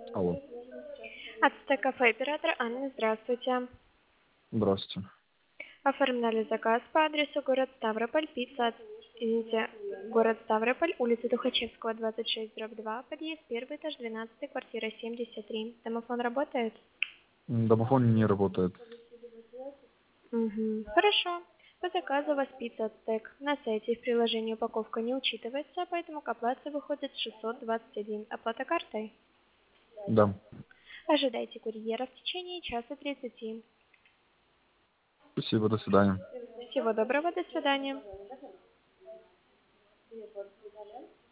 Алло, Ацтек кафе, оператор Анна, здравствуйте. здравствуйте. Оформляли заказ по адресу город Ставрополь, пицца, извините, город Ставрополь, улица Тухачевского, 26/2, подъезд, первый этаж, 12, квартира 73. Домофон работает? Домофон не работает. Угу. Хорошо. По заказу у вас пицца Ацтек. На сайте и в приложении упаковка не учитывается, поэтому к оплате выходит 621. Оплата картой. Да. Ожидайте курьера в течение часа 30. Спасибо, до свидания. Всего доброго, до свидания.